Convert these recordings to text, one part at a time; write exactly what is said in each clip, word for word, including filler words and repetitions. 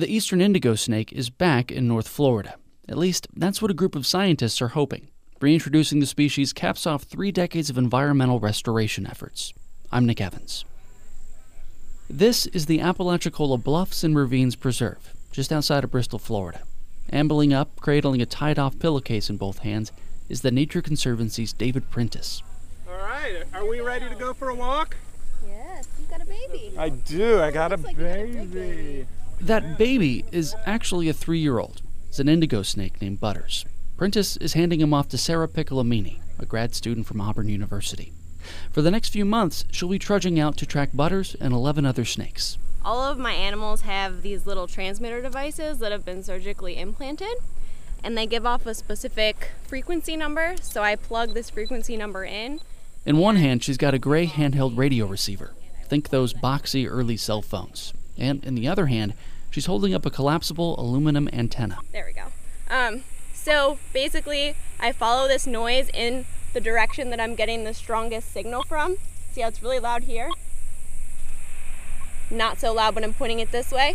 The eastern indigo snake is back in North Florida. At least, that's what a group of scientists are hoping. Reintroducing the species caps off three decades of environmental restoration efforts. I'm Nick Evans. This is the Apalachicola Bluffs and Ravines Preserve, just outside of Bristol, Florida. Ambling up, cradling a tied-off pillowcase in both hands, is the Nature Conservancy's David Prentice. All right, are we ready to go for a walk? Yes, you got a baby. I do, I got a Looks like you got a baby. big baby. That baby is actually a three-year-old. It's an indigo snake named Butters. Prentice is handing him off to Sarah Piccolomini, a grad student from Auburn University. For the next few months, she'll be trudging out to track Butters and eleven other snakes. All of my animals have these little transmitter devices that have been surgically implanted, and they give off a specific frequency number, so I plug this frequency number in. In one hand, she's got a gray handheld radio receiver. Think those boxy early cell phones. And in the other hand, she's holding up a collapsible aluminum antenna. There we go. Um, so basically, I follow this noise in the direction that I'm getting the strongest signal from. See how it's really loud here? Not so loud when I'm pointing it this way.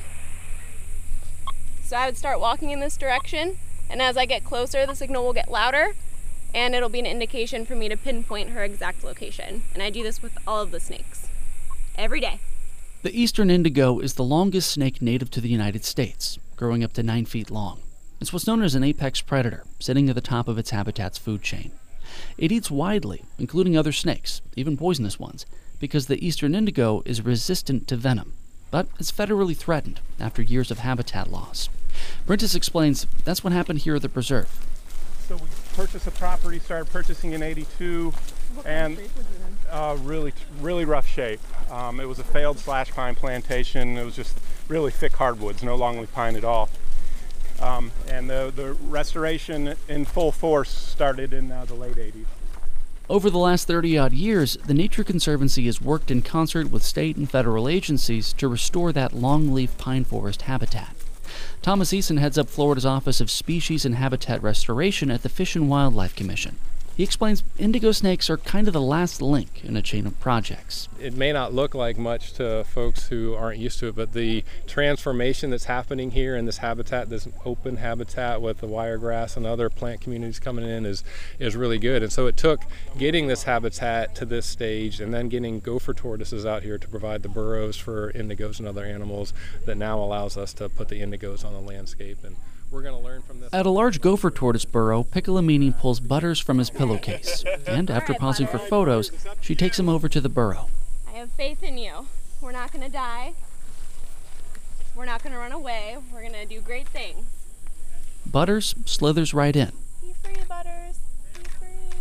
So I would start walking in this direction, and as I get closer, the signal will get louder, and it'll be an indication for me to pinpoint her exact location. And I do this with all of the snakes, every day. The eastern indigo is the longest snake native to the United States, growing up to nine feet long. It's what's known as an apex predator, sitting at the top of its habitat's food chain. It eats widely, including other snakes, even poisonous ones, because the eastern indigo is resistant to venom, but it's federally threatened after years of habitat loss. Prentice explains that's what happened here at the preserve. So we purchased the property, started purchasing in eighty-two, and uh, really, really rough shape. Um, it was a failed slash pine plantation. It was just really thick hardwoods, no longleaf pine at all. Um, and the, the restoration in full force started in uh, the late eighties. Over the last thirty-odd years, the Nature Conservancy has worked in concert with state and federal agencies to restore that longleaf pine forest habitat. Thomas Eason heads up Florida's Office of Species and Habitat Restoration at the Fish and Wildlife Commission. He explains indigo snakes are kind of the last link in a chain of projects. It may not look like much to folks who aren't used to it, but the transformation that's happening here in this habitat, this open habitat with the wiregrass and other plant communities coming in is, is really good. And so it took getting this habitat to this stage and then getting gopher tortoises out here to provide the burrows for indigos and other animals that now allows us to put the indigos on the landscape. And we're going to learn from this. At a large gopher tortoise burrow, Piccolomini pulls Butters from his pillowcase, and after pausing for photos, she takes him over to the burrow. I have faith in you. We're not going to die. We're not going to run away. We're going to do great things. Butters slithers right in. Be free, Butters. Be free.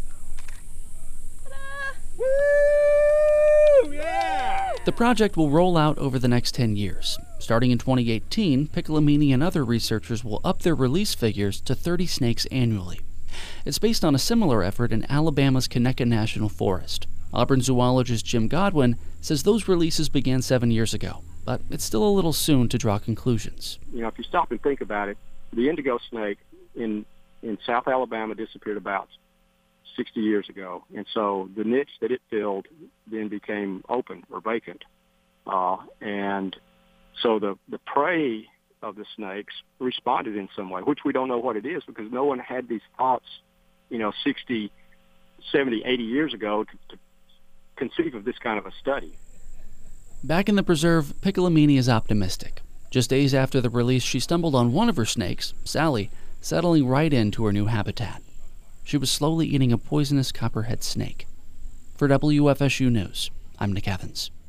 Ta-da! Woo! Yeah! The project will roll out over the next ten years. Starting in twenty eighteen, Piccolomini and other researchers will up their release figures to thirty snakes annually. It's based on a similar effort in Alabama's Conecuh National Forest. Auburn zoologist Jim Godwin says those releases began seven years ago, but it's still a little soon to draw conclusions. You know, if you stop and think about it, the indigo snake in in South Alabama disappeared about sixty years ago, and so the niche that it filled then became open or vacant, uh, and so the, the prey of the snakes responded in some way, which we don't know what it is because no one had these thoughts, you know, sixty, seventy, eighty years ago to, to conceive of this kind of a study. Back in the preserve, Piccolomini is optimistic. Just days after the release, she stumbled on one of her snakes, Sally, settling right into her new habitat. She was slowly eating a poisonous copperhead snake. For W F S U News, I'm Nick Evans.